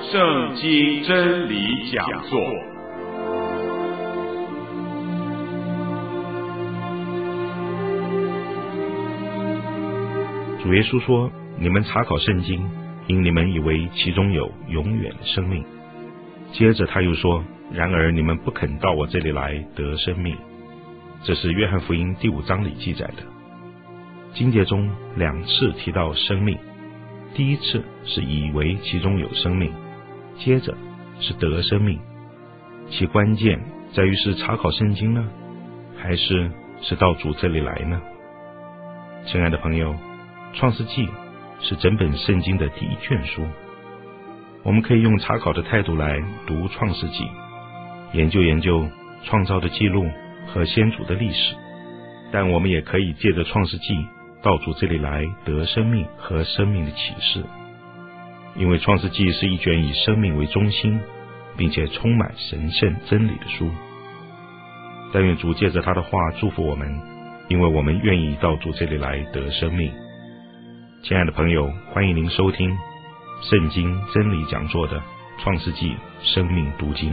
圣经真理讲座。 主耶稣说：你们查考圣经，因你们以为其中有永远的生命。接着他又说：然而你们不肯到我这里来得生命。这是约翰福音第5章里记载的。经节中2次提到生命，第一次是以为其中有生命，接着是得生命。其关键在于是查考圣经呢，还是到主这里来呢？亲爱的朋友，创世纪是整本圣经的第一卷书，我们可以用查考的态度来读创世纪，研究创造的记录和先祖的历史，但我们也可以借着创世纪到主这里来得生命和生命的启示。因为创世纪是一卷以生命为中心，并且充满神圣真理的书。但愿主借着他的话祝福我们，因为我们愿意到主这里来得生命。亲爱的朋友，欢迎您收听圣经真理讲座的创世纪生命读经。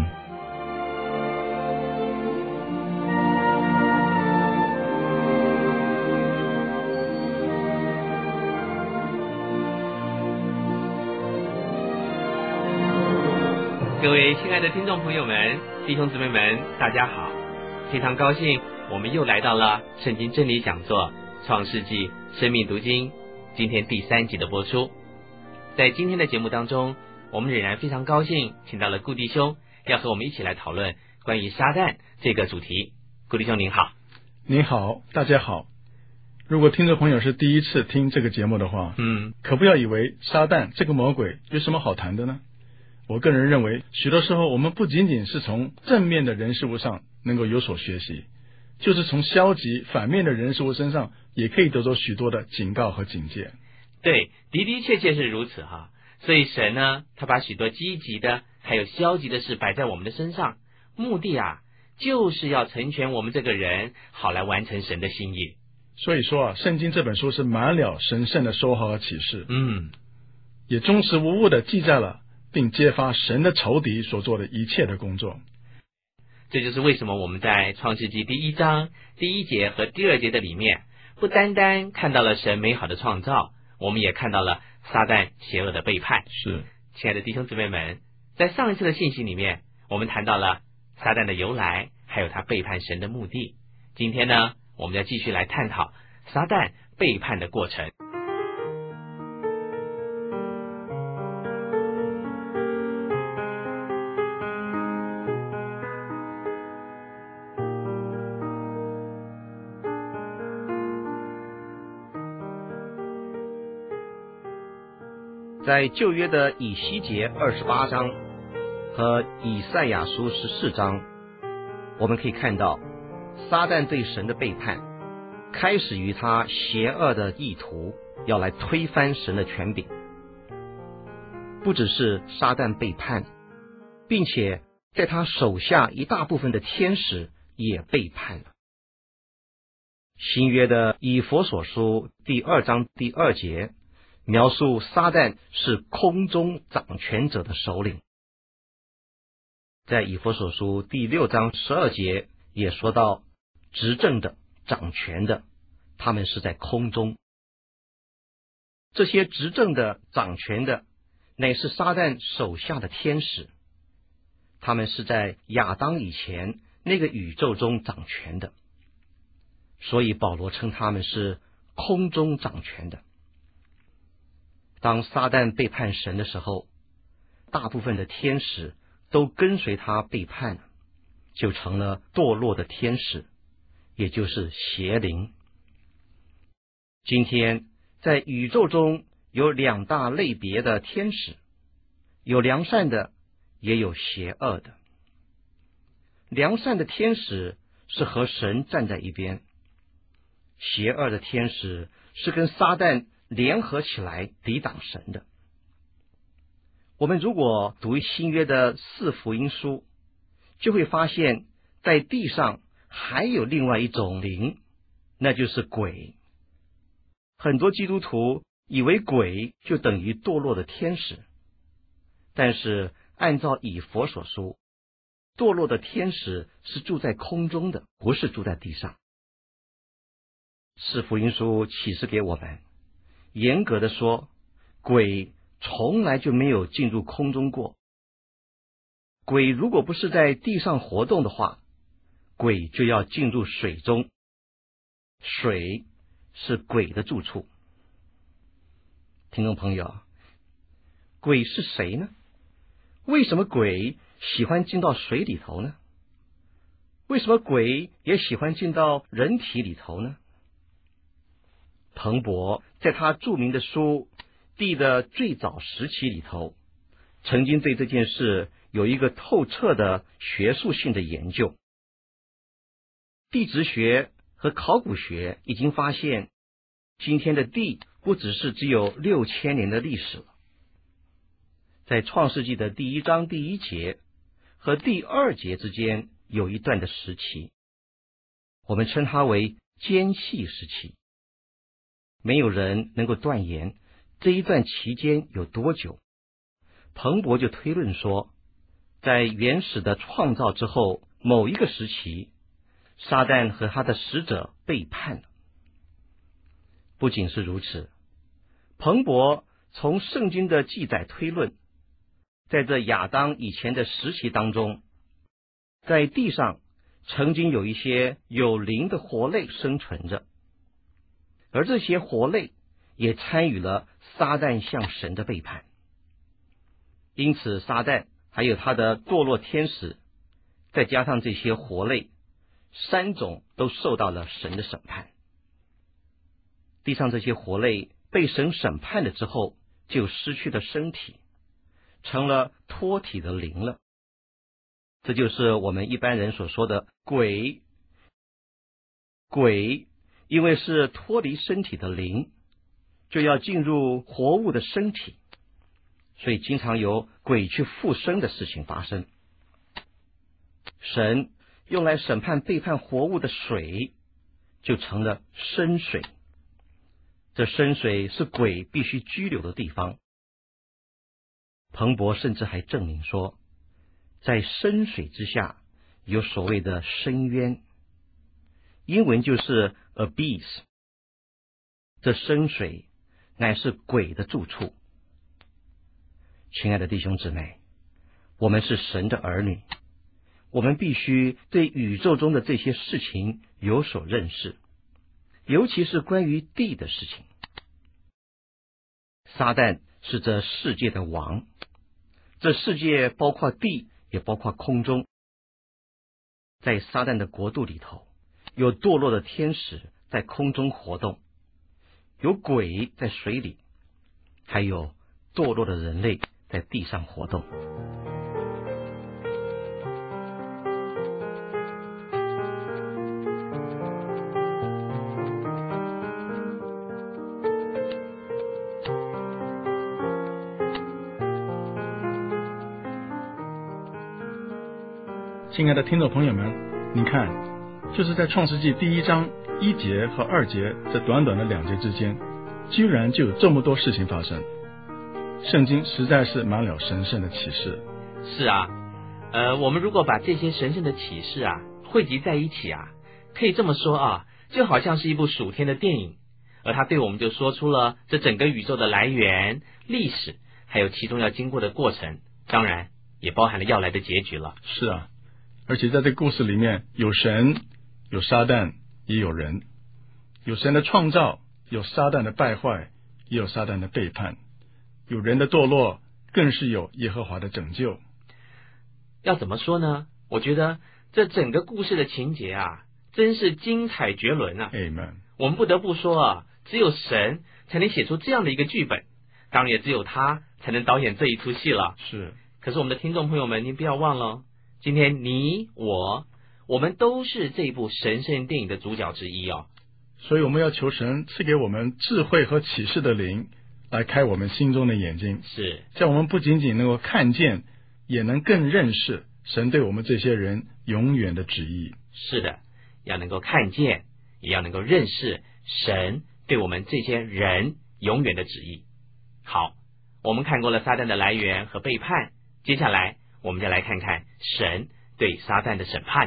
各位亲爱的听众朋友们、弟兄姊妹们，大家好！非常高兴我们又来到了圣经真理讲座创世纪生命读经今天第3集的播出。在今天的节目当中，我们仍然非常高兴请到了顾弟兄，要和我们一起来讨论关于撒旦这个主题。顾弟兄您好。 您好，大家好。如果听众朋友是第一次听这个节目的话，可不要以为撒旦这个魔鬼有什么好谈的呢？我个人认为，许多时候我们不仅仅是从正面的人事物上能够有所学习，就是从消极反面的人事物身上也可以得到许多的警告和警戒。 对，的确是如此哈。所以神呢，他把许多积极的还有消极的事摆在我们的身上，目的就是要成全我们这个人，好来完成神的心意。 所以说圣经这本书是满了神圣的说话和启示，也忠实无误的记载了并揭发神的仇敌所做的一切的工作。 这就是为什么我们在创世纪第1章第1节和第2节的里面，不单单看到了神美好的创造，我们也看到了撒旦邪恶的背叛。 是， 亲爱的弟兄姊妹们，在上一次的信息里面，我们谈到了撒旦的由来，还有他背叛神的目的。今天呢，我们要继续来探讨撒旦背叛的过程。 在旧约的以西结28章和以赛亚书14章，我们可以看到撒旦对神的背叛开始于他邪恶的意图，要来推翻神的权柄。不只是撒旦背叛，并且在他手下一大部分的天使也背叛了。新约的以弗所书第2章第2节描述撒旦是空中掌权者的首领。在以弗所书第6章12节也说到，执政的、掌权的，他们是在空中。这些执政的、掌权的，乃是撒旦手下的天使，他们是在亚当以前那个宇宙中掌权的，所以保罗称他们是空中掌权的。当撒旦背叛神的时候，大部分的天使都跟随他背叛，就成了堕落的天使，也就是邪灵。今天在宇宙中有2大类别的天使，有良善的，也有邪恶的。良善的天使是和神站在一边，邪恶的天使是跟撒旦联合起来抵挡神的。我们如果读新约的4福音书，就会发现在地上还有另外一种灵，那就是鬼。很多基督徒以为鬼就等于堕落的天使， 但是按照以弗所书，堕落的天使是住在空中的，不是住在地上。是福音书启示给我们，严格的说，鬼从来就没有进入空中过。鬼如果不是在地上活动的话，鬼就要进入水中，水是鬼的住处。听众朋友，鬼是谁呢？为什么鬼喜欢进到水里头呢？为什么鬼也喜欢进到人体里头呢？彭博在他著名的书《地的最早时期》里头，曾经对这件事有一个透彻的学术性的研究。地质学和考古学已经发现，今天的地不只是只有6000年的历史了。在创世纪的第1章第1节和第2节之间有一段的时期，我们称它为间隙时期。没有人能够断言这一段期间有多久。彭博就推论说，在原始的创造之后某一个时期，撒旦和他的使者背叛了。不仅是如此，彭博从圣经的记载推论，在这亚当以前的时期当中，在地上曾经有一些有灵的活类生存着，而这些活类也参与了撒旦向神的背叛。因此撒旦还有他的堕落天使，再加上这些活类，3种都受到了神的审判。地上这些活类被神审判了之后，就失去了身体，成了脱体的灵了。这就是我们一般人所说的鬼。鬼因为是脱离身体的灵，就要进入活物的身体，所以经常有鬼去附身的事情发生。神用来审判背叛活物的水，就成了深水。这深水是鬼必须居留的地方。彭博甚至还证明说，在深水之下有所谓的深渊，英文就是 abyss。 这深水乃是鬼的住处。亲爱的弟兄姊妹，我们是神的儿女，我们必须对宇宙中的这些事情有所认识，尤其是关于地的事情。撒旦是这世界的王，这世界包括地，也包括空中。在撒旦的国度里头，有堕落的天使在空中活动，有鬼在水里，还有堕落的人类在地上活动。 亲爱的听众朋友们，你看，就是在创世纪第1章1节和2节这短短的2节之间，居然就有这么多事情发生。圣经实在是满了神圣的启示。 是啊，我们如果把这些神圣的启示啊汇集在一起啊，可以这么说啊，就好像是一部属天的电影，而它对我们就说出了这整个宇宙的来源、历史，还有其中要经过的过程，当然也包含了要来的结局了。 是啊，而且在这个故事里面，有神，有撒旦，也有人，有神的创造，有撒旦的败坏，也有撒旦的背叛，有人的堕落，更是有耶和华的拯救。 要怎么说呢？我觉得这整个故事的情节啊，真是精彩绝伦啊 Amen。 我们不得不说啊，只有神才能写出这样的一个剧本，当然也只有他才能导演这一出戏了。 是。 可是我们的听众朋友们，您不要忘了，今天你我们都是这部神圣电影的主角之一哦。 所以我们要求神赐给我们智慧和启示的灵，来开我们心中的眼睛， 是叫我们不仅仅能够看见，也能更认识神对我们这些人永远的旨意。 是的，要能够看见，也要能够认识神对我们这些人永远的旨意。好， 我们看过了撒旦的来源和背叛，接下来我们就来看看神对撒旦的审判。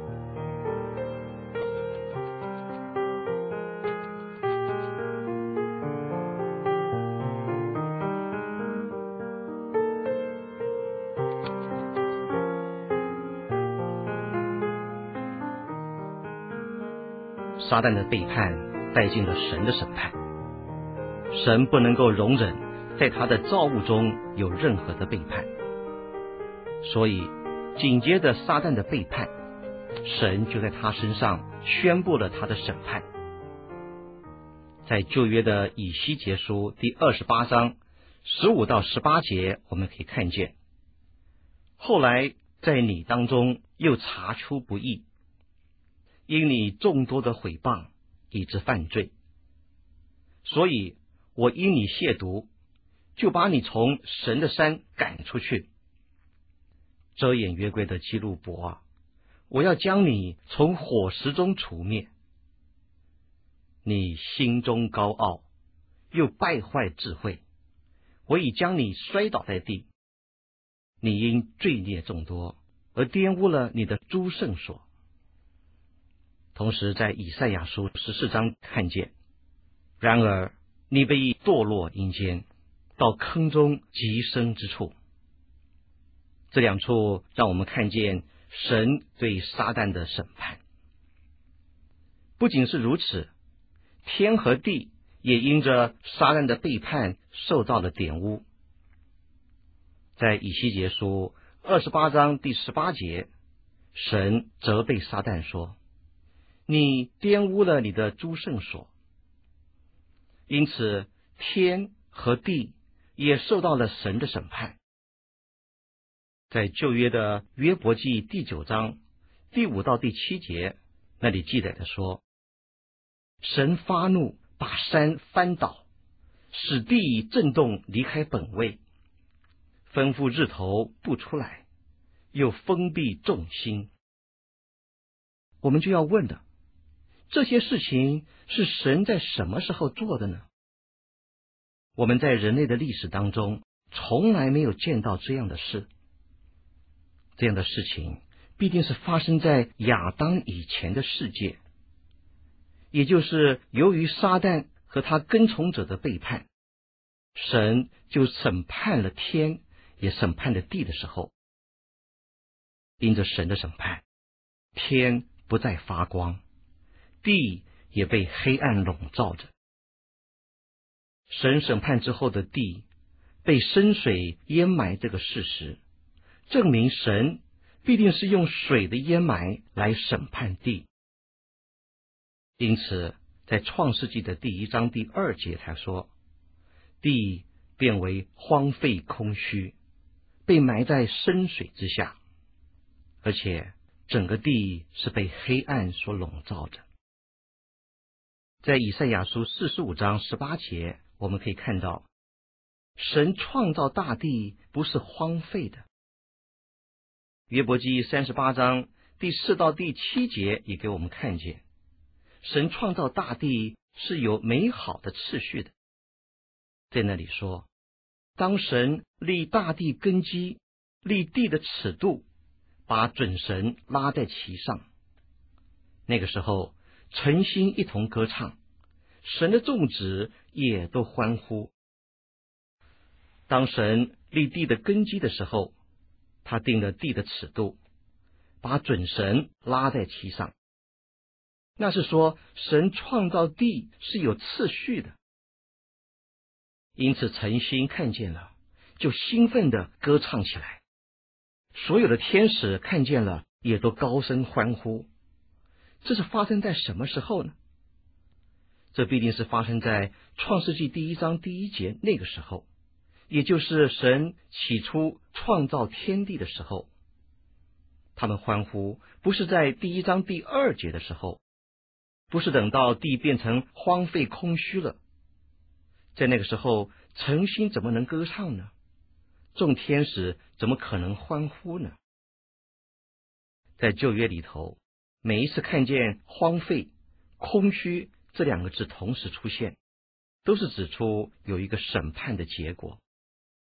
撒旦的背叛带进了神的审判，神不能够容忍在他的造物中有任何的背叛，所以紧接着撒旦的背叛，神就在他身上宣布了他的审判。在旧约的以西结书第28章15到18节，我们可以看见，后来在你当中又查出不义，因你众多的毁谤以致犯罪，所以我因你亵渎，就把你从神的山赶出去。遮掩约柜的基路伯啊，我要将你从火石中除灭。你心中高傲，又败坏智慧，我已将你摔倒在地。你因罪孽众多，而玷污了你的诸圣所。同时在以赛亚书14章看见，然而你被堕落阴间，到坑中极深之处。这两处让我们看见神对撒旦的审判。不仅是如此，天和地也因着撒旦的背叛受到了玷污。在以西结书28章第18节，神责备撒旦说，你玷污了你的诸圣所。因此天和地也受到了神的审判。在旧约的约伯记第9章第5到第7节，那里记载的说，神发怒，把山翻倒，使地震动离开本位，吩咐日头不出来，又封闭众星。我们就要问了，这些事情是神在什么时候做的呢？我们在人类的历史当中从来没有见到这样的事。这样的事情必定是发生在亚当以前的世界，也就是由于撒旦和他跟从者的背叛，神就审判了天，也审判了地的时候。因着神的审判，天不再发光，地也被黑暗笼罩着。神审判之后的地被深水淹埋，这个事实证明神必定是用水的淹埋来审判地。因此在创世纪的第1章第2节才说，地变为荒废空虚，被埋在深水之下，而且整个地是被黑暗所笼罩着。在以赛亚书45章18节，我们可以看到，神创造大地不是荒废的。约伯记38章第4到第7节也给我们看见，神创造大地是有美好的次序的。在那里说，当神立大地根基，立地的尺度，把准绳拉在其上，那个时候诚心一同歌唱，神的众子也都欢呼。当神立地的根基的时候，他定了地的尺度，把准绳拉在其上，那是说神创造地是有次序的。因此诚心看见了，就兴奋地歌唱起来，所有的天使看见了也都高声欢呼。这是发生在什么时候呢？这必定是发生在创世纪第1章第1节那个时候，也就是神起初创造天地的时候。他们欢呼不是在第1章第2节的时候，不是等到地变成荒废空虚了，在那个时候诚心怎么能歌唱呢？众天使怎么可能欢呼呢？在旧约里头，每一次看见荒废、空虚这2个字同时出现，都是指出有一个审判的结果，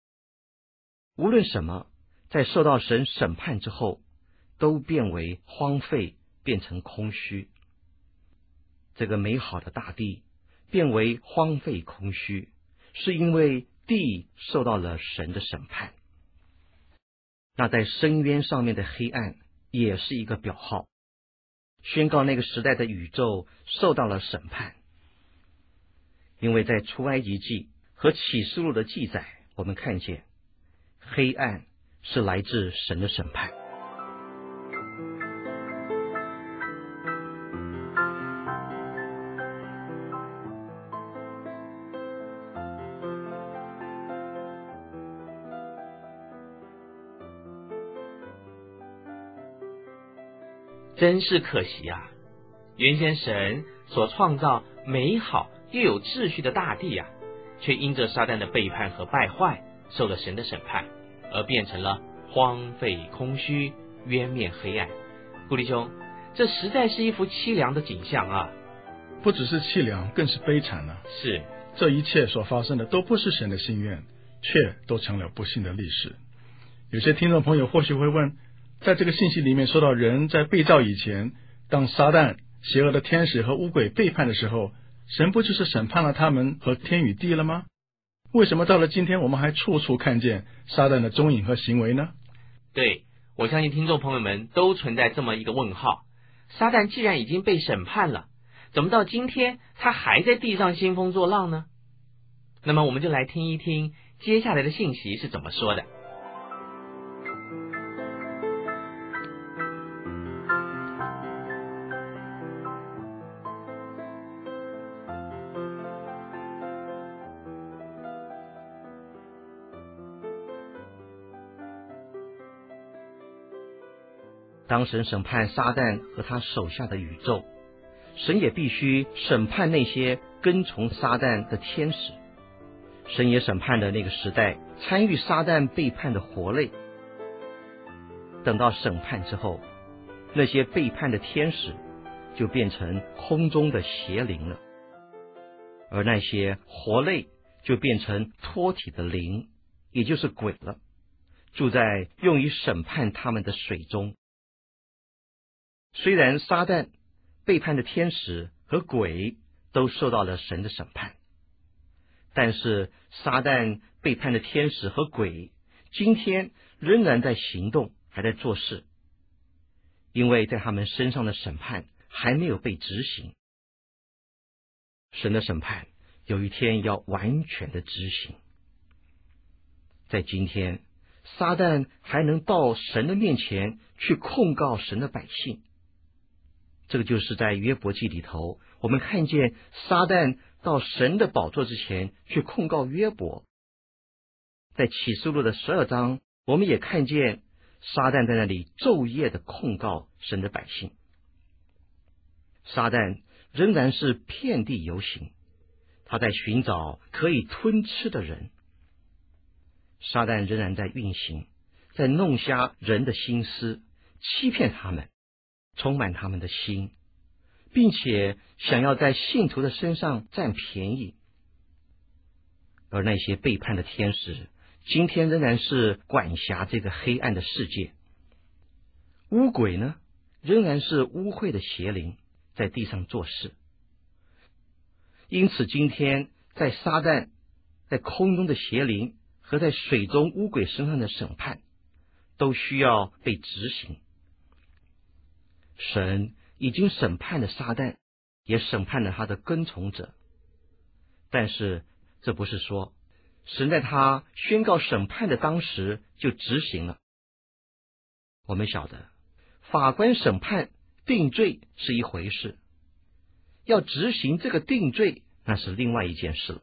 无论什么，在受到神审判之后，都变为荒废，变成空虚。这个美好的大地变为荒废空虚，是因为地受到了神的审判。那在深渊上面的黑暗也是一个表号，宣告那个时代的宇宙受到了审判。因为在出埃及记和启示录的记载，我们看见黑暗是来自神的审判。 真是可惜啊！原先神所创造美好又有秩序的大地啊，却因着撒旦的背叛和败坏，受了神的审判，而变成了荒废空虚、渊面黑暗。顾弟兄，这实在是一幅凄凉的景象啊！ 不只是凄凉，更是悲惨啊！ 是， 这一切所发生的都不是神的心愿，却都成了不幸的历史。有些听众朋友或许会问，在这个信息里面说到人在被造以前，当撒旦、邪恶的天使和污鬼背叛的时候，神不就是审判了他们和天与地了吗？为什么到了今天我们还处处看见撒旦的踪影和行为呢？ 对，我相信听众朋友们都存在这么一个问号，撒旦既然已经被审判了，怎么到今天他还在地上兴风作浪呢？那么我们就来听一听接下来的信息是怎么说的。 当神审判撒旦和他手下的宇宙，神也必须审判那些跟从撒旦的天使。神也审判了那个时代参与撒旦背叛的活类。等到审判之后，那些背叛的天使就变成空中的邪灵了，而那些活类就变成脱体的灵，也就是鬼了，住在用于审判他们的水中。虽然撒旦、背叛的天使和鬼都受到了神的审判，但是撒旦、背叛的天使和鬼今天仍然在行动，还在做事，因为在他们身上的审判还没有被执行。神的审判有一天要完全的执行。在今天，撒旦还能到神的面前去控告神的百姓。这个就是在约伯记里头，我们看见撒旦到神的宝座之前去控告约伯。在启示录的12章，我们也看见撒旦在那里昼夜的控告神的百姓。撒旦仍然是遍地游行，他在寻找可以吞吃的人。撒旦仍然在运行，在弄瞎人的心思，欺骗他们，充满他们的心，并且想要在信徒的身上占便宜。而那些背叛的天使今天仍然是管辖这个黑暗的世界。污鬼呢，仍然是污秽的邪灵，在地上做事。因此今天在撒旦、在空中的邪灵和在水中污鬼身上的审判都需要被执行。神已经审判了撒旦，也审判了他的跟从者，但是这不是说神在他宣告审判的当时就执行了。我们晓得法官审判定罪是一回事，要执行这个定罪那是另外一件事了。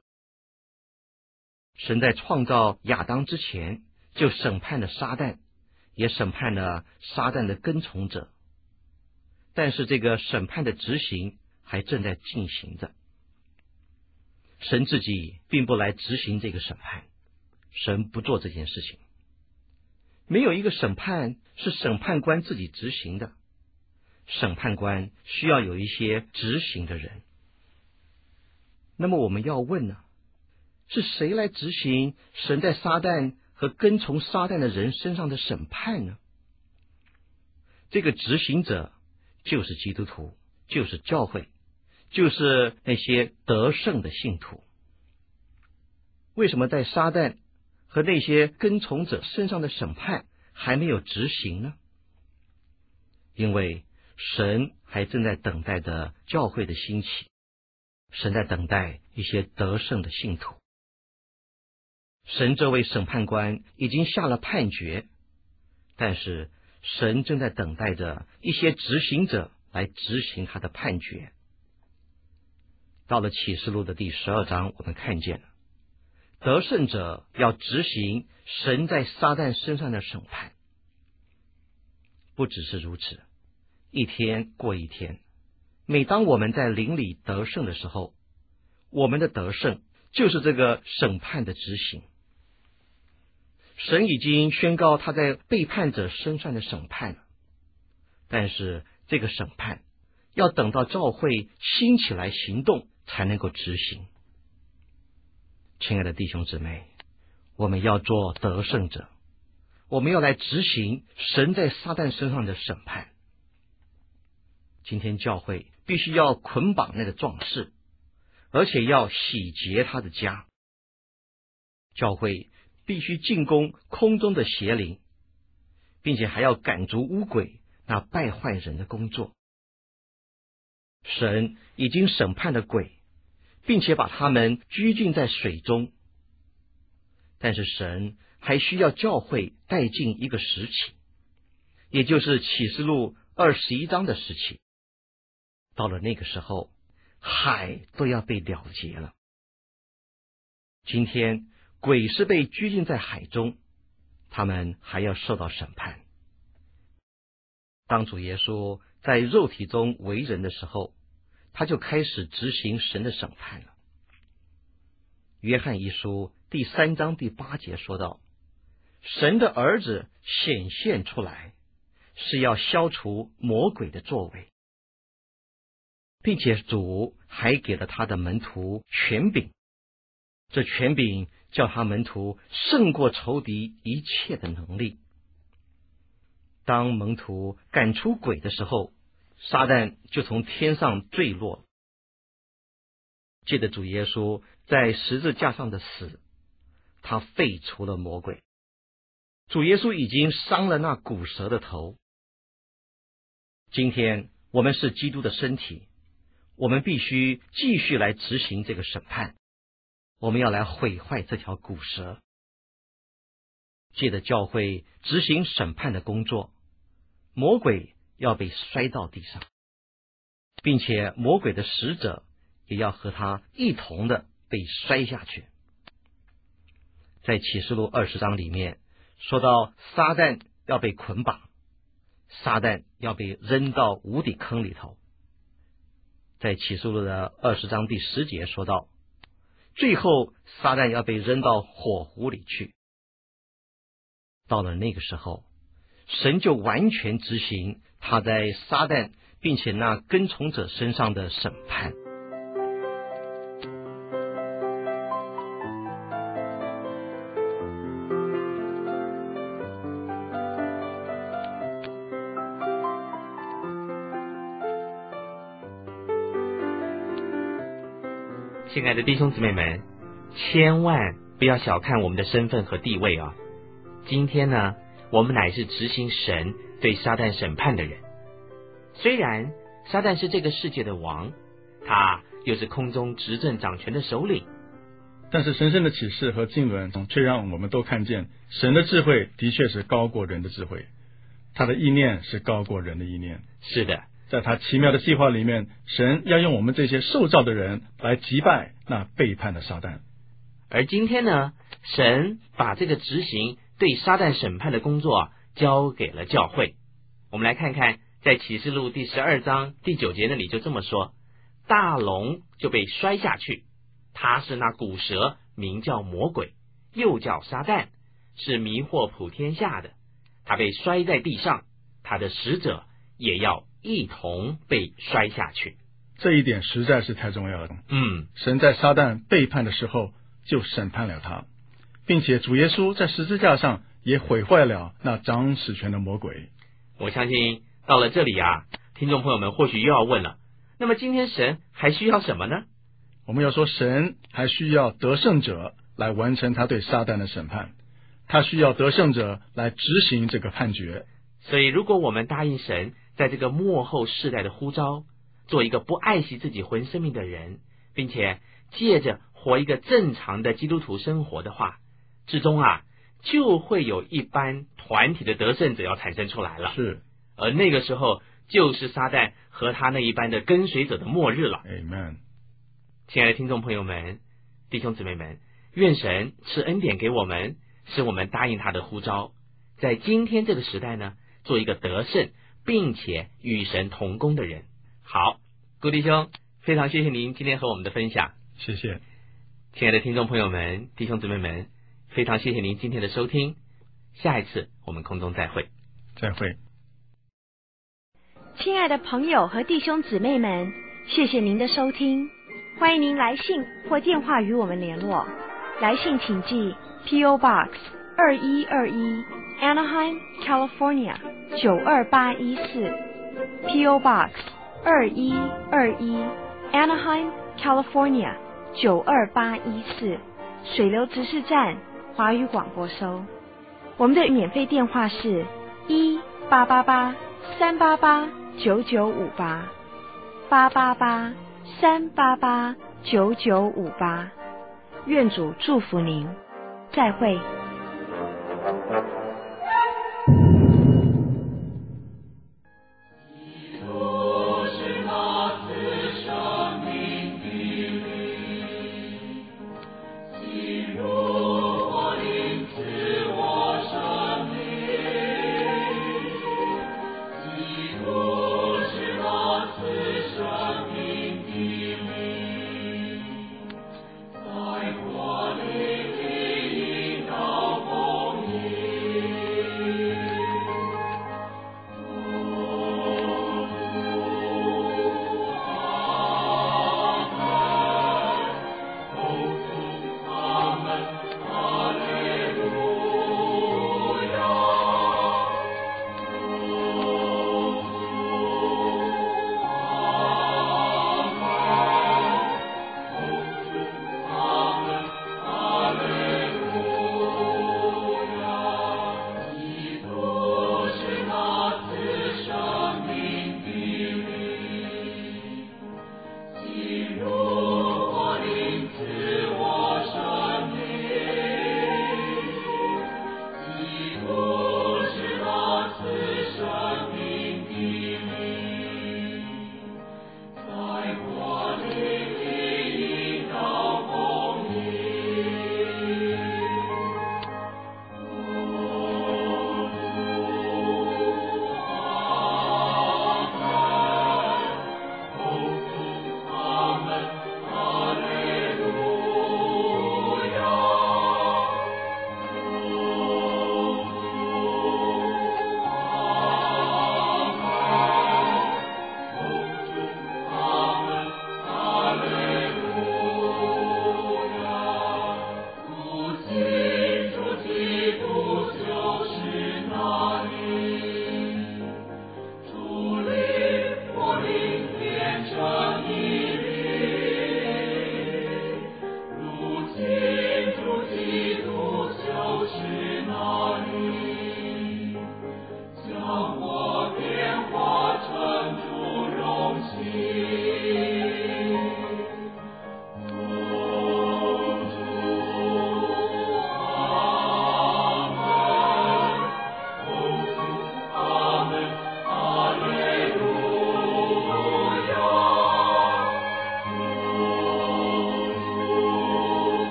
神在创造亚当之前就审判了撒旦，也审判了撒旦的跟从者，但是这个审判的执行还正在进行着。神自己并不来执行这个审判，神不做这件事情。没有一个审判是审判官自己执行的，审判官需要有一些执行的人。那么我们要问呢，是谁来执行神在撒旦和跟从撒旦的人身上的审判呢？这个执行者就是基督徒，就是教会，就是那些得胜的信徒。为什么在撒旦和那些跟从者身上的审判还没有执行呢？因为神还正在等待着教会的兴起，神在等待一些得胜的信徒。神这位审判官已经下了判决，但是神正在等待着一些执行者来执行他的判决。到了启示录的第12章，我们看见了得胜者要执行神在撒旦身上的审判。不只是如此，一天过一天，每当我们在灵里得胜的时候，我们的得胜就是这个审判的执行。神已经宣告他在背叛者身上的审判了，但是这个审判要等到教会兴起来行动才能够执行。亲爱的弟兄姊妹，我们要做得胜者，我们要来执行神在撒旦身上的审判。今天教会必须要捆绑那个壮士，而且要洗劫他的家。教会必须进攻空中的邪灵，并且还要赶逐污鬼那败坏人的工作。神已经审判了鬼，并且把他们拘禁在水中，但是神还需要教会带进一个时期，也就是启示录21章的时期。到了那个时候，海都要被了结了。今天鬼是被拘禁在海中，他们还要受到审判。当主耶稣在肉体中为人的时候，他就开始执行神的审判了。约翰一书第3章第8节说道，神的儿子显现出来，是要消除魔鬼的作为，并且主还给了他的门徒权柄，这权柄叫他门徒胜过仇敌一切的能力。当门徒赶出鬼的时候，撒旦就从天上坠落。借着主耶稣在十字架上的死，他废除了魔鬼。主耶稣已经伤了那古蛇的头。今天我们是基督的身体，我们必须继续来执行这个审判，我们要来毁坏这条古蛇。借着教会执行审判的工作，魔鬼要被摔到地上，并且魔鬼的使者也要和他一同的被摔下去。在启示录20章里面说到，撒旦要被捆绑，撒旦要被扔到无底坑里头。在启示录的20章第10节说到，最后撒旦要被扔到火湖里去。到了那个时候，神就完全执行他在撒旦并且那跟从者身上的审判。 亲爱的弟兄姊妹们，千万不要小看我们的身份和地位啊！今天呢，我们乃是执行神对撒旦审判的人。虽然撒旦是这个世界的王，他又是空中执政掌权的首领， 但是神圣的启示和经纶却让我们都看见，神的智慧的确是高过人的智慧，他的意念是高过人的意念。 是的， 在他奇妙的计划里面，神要用我们这些受造的人来击败那背叛的撒旦。 而今天呢，神把这个执行对撒旦审判的工作交给了教会。我们来看看，在启示录第12章第9节那里就这么说，大龙就被摔下去，他是那古蛇，名叫魔鬼，又叫撒旦，是迷惑普天下的。他被摔在地上，他的使者也要一同被摔下去。 这一点实在是太重要了。 嗯， 神在撒旦背叛的时候就审判了他， 并且主耶稣在十字架上也毁坏了那掌使权的魔鬼。 我相信到了这里啊，听众朋友们或许又要问了，那么今天神还需要什么呢？ 我们要说，神还需要得胜者来完成他对撒旦的审判，他需要得胜者来执行这个判决。 所以如果我们答应神在这个末后世代的呼召，做一个不爱惜自己魂生命的人，并且借着活一个正常的基督徒生活的话，至终啊就会有一班团体的得胜者要产生出来了。 是， 而那个时候就是撒旦和他那一班的跟随者的末日了。 Amen。 亲爱的听众朋友们，弟兄姊妹们，愿神赐恩典给我们，使我们答应他的呼召，在今天这个时代呢，做一个得胜并且与神同工的人。好，顾弟兄，非常谢谢您今天和我们的分享。 谢谢。 亲爱的听众朋友们，弟兄姊妹们，非常谢谢您今天的收听，下一次我们空中再会。 再会。 亲爱的朋友和弟兄姊妹们，谢谢您的收听，欢迎您来信或电话与我们联络。来信请寄 P.O. Box 2121 Anaheim, California 92814 P.O. Box 2121 Anaheim, California 92814，水流执事站华语广播收。我们的免费电话是1-888-388-9958 888-388-9958。愿主祝福您，再会。